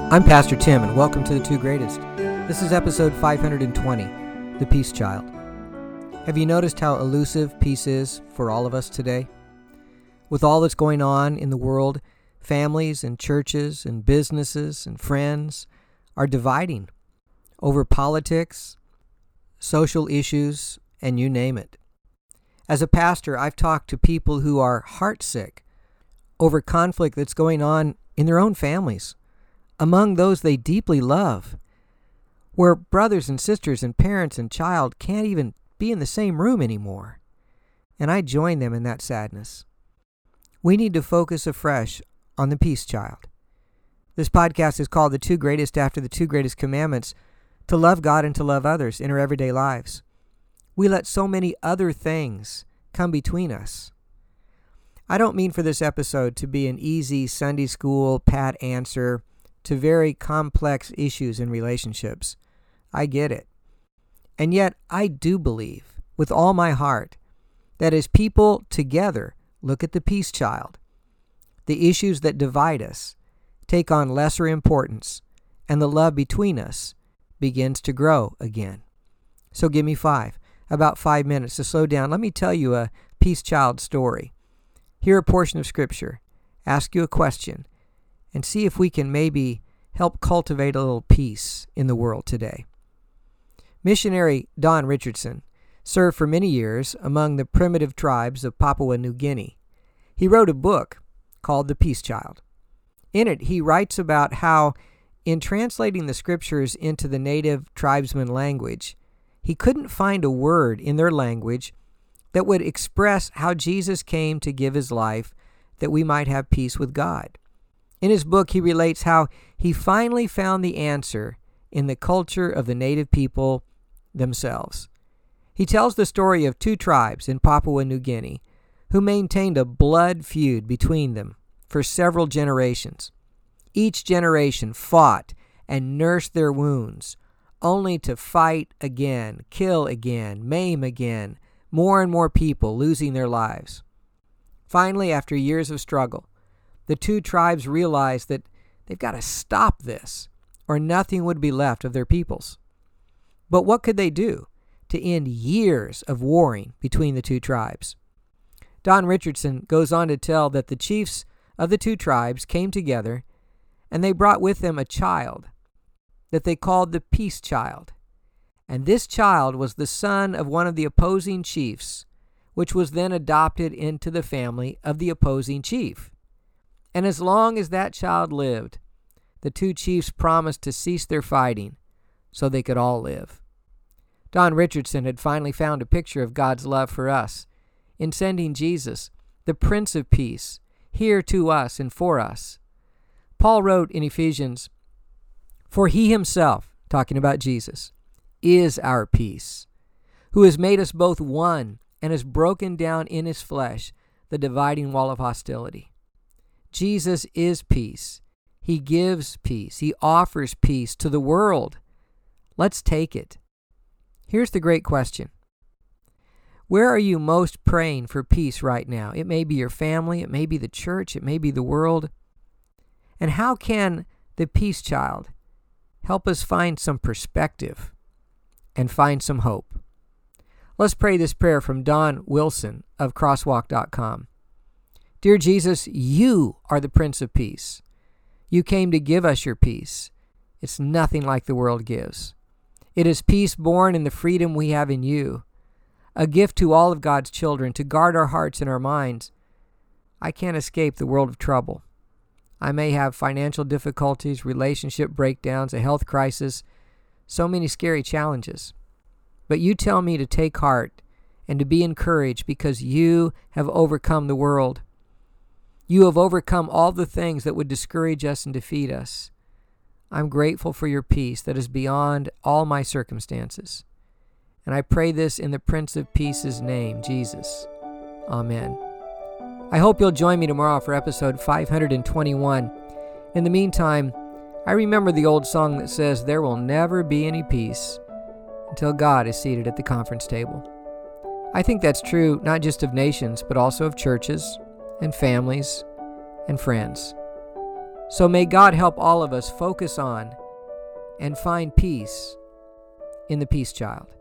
I'm Pastor Tim, and welcome to The Two Greatest. This is episode 520, The Peace Child. Have you noticed how elusive peace is for all of us today? With all that's going on in the world, families and churches and businesses and friends are dividing over politics, social issues, and you name it. As a pastor, I've talked to people who are heartsick over conflict that's going on in their own families, among those they deeply love, where brothers and sisters and parents and child can't even be in the same room anymore. And I join them in that sadness. We need to focus afresh on the peace child. This podcast is called The Two Greatest after the two greatest commandments, to love God and to love others in our everyday lives. We let so many other things come between us. I don't mean for this episode to be an easy Sunday school pat answer to very complex issues in relationships. I get it. And yet I do believe with all my heart that as people together look at the peace child, the issues that divide us take on lesser importance and the love between us begins to grow again. So give me about 5 minutes to slow down. Let me tell you a peace child story. Hear a portion of Scripture, ask you a question, and see if we can maybe help cultivate a little peace in the world today. Missionary Don Richardson served for many years among the primitive tribes of Papua New Guinea. He wrote a book called The Peace Child. In it, he writes about how, in translating the Scriptures into the native tribesman language, he couldn't find a word in their language that would express how Jesus came to give his life that we might have peace with God. In his book, he relates how he finally found the answer in the culture of the native people themselves. He tells the story of two tribes in Papua New Guinea who maintained a blood feud between them for several generations. Each generation fought and nursed their wounds, only to fight again, kill again, maim again, more and more people losing their lives. Finally, after years of struggle, the two tribes realized that they've got to stop this, or nothing would be left of their peoples. But what could they do to end years of warring between the two tribes? Don Richardson goes on to tell that the chiefs of the two tribes came together and they brought with them a child that they called the peace child. And this child was the son of one of the opposing chiefs, which was then adopted into the family of the opposing chief. And as long as that child lived, the two chiefs promised to cease their fighting so they could all live. Don Richardson had finally found a picture of God's love for us in sending Jesus, the Prince of Peace, here to us and for us. Paul wrote in Ephesians, "For he himself," talking about Jesus, "is our peace, who has made us both one and has broken down in his flesh the dividing wall of hostility." Jesus is peace. He gives peace. He offers peace to the world. Let's take it. Here's the great question. Where are you most praying for peace right now? It may be your family, it may be the church, it may be the world. And how can the peace child help us find some perspective and find some hope? Let's pray this prayer from Don Wilson of crosswalk.com. Dear Jesus, you are the Prince of Peace. You came to give us your peace. It's nothing like the world gives. It is peace born in the freedom we have in you, a gift to all of God's children to guard our hearts and our minds. I can't escape the world of trouble. I may have financial difficulties, relationship breakdowns, a health crisis, so many scary challenges. But you tell me to take heart and to be encouraged because you have overcome the world. You have overcome all the things that would discourage us and defeat us. I'm grateful for your peace that is beyond all my circumstances. And I pray this in the Prince of Peace's name, Jesus. Amen. I hope you'll join me tomorrow for episode 521. In the meantime, I remember the old song that says, "There will never be any peace until God is seated at the conference table." I think that's true not just of nations, but also of churches and families and friends. So may God help all of us focus on and find peace in the Peace Child.